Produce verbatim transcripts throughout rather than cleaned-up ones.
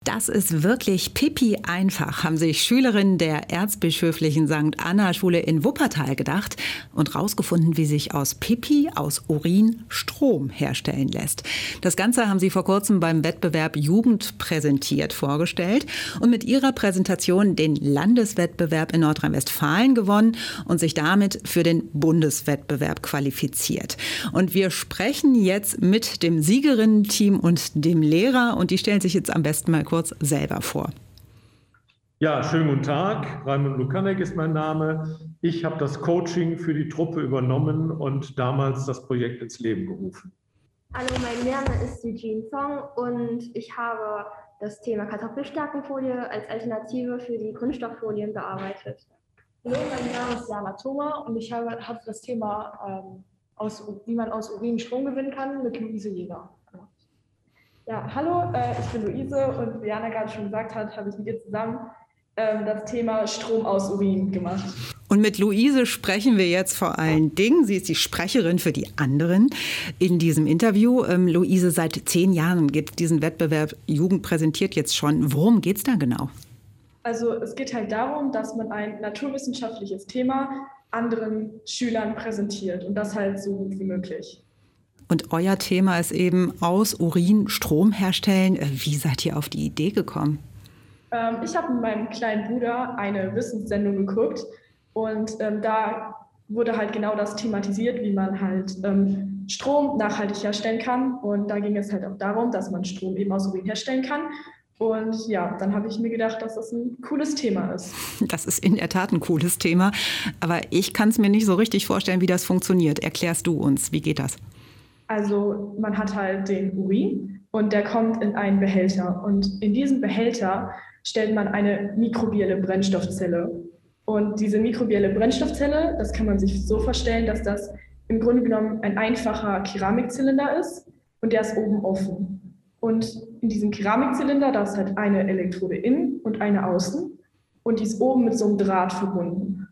Das ist wirklich pipi einfach, haben sich Schülerinnen der erzbischöflichen Sankt Anna Schule in Wuppertal gedacht und rausgefunden, wie sich aus Pipi, aus Urin, Strom herstellen lässt. Das Ganze haben sie vor kurzem beim Wettbewerb Jugend präsentiert vorgestellt und mit ihrer Präsentation den Landeswettbewerb in Nordrhein-Westfalen gewonnen und sich damit für den Bundeswettbewerb qualifiziert. Und wir sprechen jetzt mit dem Siegerinnen-Team und dem Lehrer und die stellen sich jetzt am besten mal kurz selber vor. Ja, schönen guten Tag. Raimund Lukanek ist mein Name. Ich habe das Coaching für die Truppe übernommen und damals das Projekt ins Leben gerufen. Hallo, mein Name ist Eugene Song und ich habe das Thema Kartoffelstärkenfolie als Alternative für die Kunststofffolien bearbeitet. Hallo, mein Name ist Jana Thoma und ich habe, habe das Thema, ähm, aus, wie man aus Urin Strom gewinnen kann, mit Luise Jäger. Ja, hallo, äh, ich bin Luise und wie Jana gerade schon gesagt hat, habe ich mit ihr zusammen ähm, das Thema Strom aus Urin gemacht. Und mit Luise sprechen wir jetzt vor allen Dingen. Sie ist die Sprecherin für die anderen in diesem Interview. Ähm, Luise, seit zehn Jahren gibt es diesen Wettbewerb Jugend präsentiert jetzt schon. Worum geht es da genau? Also es geht halt darum, dass man ein naturwissenschaftliches Thema anderen Schülern präsentiert und das halt so gut wie möglich. Und euer Thema ist eben aus Urin Strom herstellen. Wie seid ihr auf die Idee gekommen? Ähm, ich habe mit meinem kleinen Bruder eine Wissenssendung geguckt und ähm, da wurde halt genau das thematisiert, wie man halt ähm, Strom nachhaltig herstellen kann. Und da ging es halt auch darum, dass man Strom eben aus Urin herstellen kann. Und ja, dann habe ich mir gedacht, dass das ein cooles Thema ist. Das ist in der Tat ein cooles Thema. Aber ich kann es mir nicht so richtig vorstellen, wie das funktioniert. Erklärst du uns, wie geht das? Also man hat halt den Urin und der kommt in einen Behälter. Und in diesem Behälter stellt man eine mikrobielle Brennstoffzelle. Und diese mikrobielle Brennstoffzelle, das kann man sich so vorstellen, dass das im Grunde genommen ein einfacher Keramikzylinder ist und der ist oben offen. Und in diesem Keramikzylinder, da ist halt eine Elektrode innen und eine außen und die ist oben mit so einem Draht verbunden.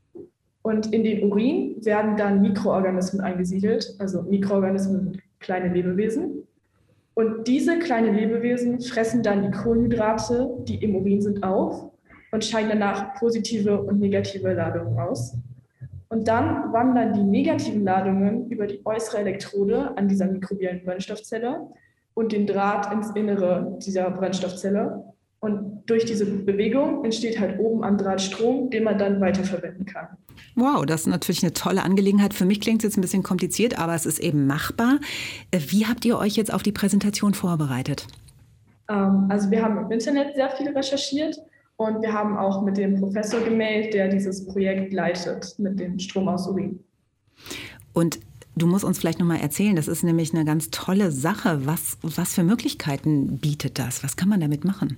Und in den Urin werden dann Mikroorganismen eingesiedelt, also Mikroorganismen sind kleine Lebewesen. Und diese kleinen Lebewesen fressen dann die Kohlenhydrate, die im Urin sind, auf und scheiden danach positive und negative Ladungen aus. Und dann wandern die negativen Ladungen über die äußere Elektrode an dieser mikrobiellen Brennstoffzelle und den Draht ins Innere dieser Brennstoffzelle. Und durch diese Bewegung entsteht halt oben am Draht Strom, den man dann weiterverwenden kann. Wow, das ist natürlich eine tolle Angelegenheit. Für mich klingt es jetzt ein bisschen kompliziert, aber es ist eben machbar. Wie habt ihr euch jetzt auf die Präsentation vorbereitet? Ähm, also wir haben im Internet sehr viel recherchiert und wir haben auch mit dem Professor gemeldet, der dieses Projekt leitet, mit dem Strom aus Urin. Und du musst uns vielleicht noch mal erzählen, das ist nämlich eine ganz tolle Sache. Was, was für Möglichkeiten bietet das? Was kann man damit machen?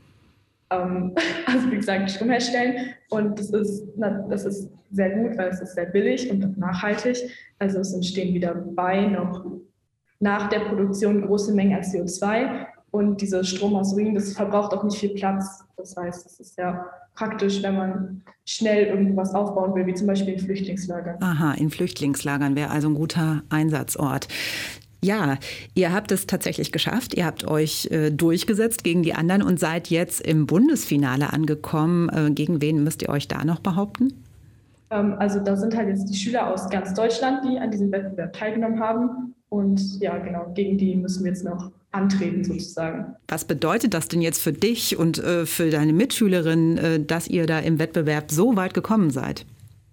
Also wie gesagt, Strom herstellen und das ist, das ist sehr gut, weil es ist sehr billig und nachhaltig. Also es entstehen wieder bei noch nach der Produktion große Mengen an C O zwei und dieser Strom aus Urin, das verbraucht auch nicht viel Platz. Das heißt, es ist sehr praktisch, wenn man schnell irgendwas aufbauen will, wie zum Beispiel in Flüchtlingslagern. Aha, in Flüchtlingslagern wäre also ein guter Einsatzort. Ja, ihr habt es tatsächlich geschafft. Ihr habt euch äh, durchgesetzt gegen die anderen und seid jetzt im Bundesfinale angekommen. Äh, gegen wen müsst ihr euch da noch behaupten? Ähm, also da sind halt jetzt die Schüler aus ganz Deutschland, die an diesem Wettbewerb teilgenommen haben. Und ja, genau, gegen die müssen wir jetzt noch antreten sozusagen. Was bedeutet das denn jetzt für dich und äh, für deine Mitschülerinnen, äh, dass ihr da im Wettbewerb so weit gekommen seid?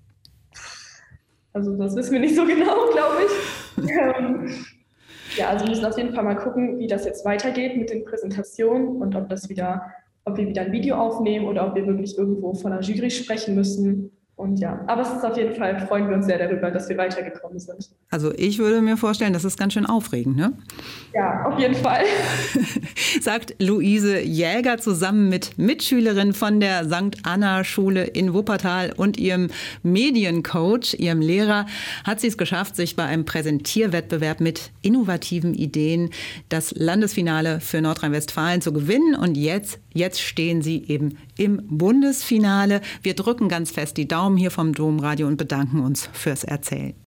Also das wissen wir nicht so genau, glaube ich. ähm, Ja, also wir müssen auf jeden Fall mal gucken, wie das jetzt weitergeht mit den Präsentationen und ob das wieder, ob wir wieder ein Video aufnehmen oder ob wir wirklich irgendwo von einer Jury sprechen müssen. Und ja, aber es ist auf jeden Fall, freuen wir uns sehr darüber, dass wir weitergekommen sind. Also ich würde mir vorstellen, das ist ganz schön aufregend, ne? Ja, auf jeden Fall. Sagt Luise Jäger zusammen mit Mitschülerin von der Sankt Anna Schule in Wuppertal und ihrem Mediencoach, ihrem Lehrer, hat sie es geschafft, sich bei einem Präsentierwettbewerb mit innovativen Ideen das Landesfinale für Nordrhein-Westfalen zu gewinnen. Und jetzt, jetzt stehen sie eben im Bundesfinale. Wir drücken ganz fest die Daumen hier vom Domradio und bedanken uns fürs Erzählen.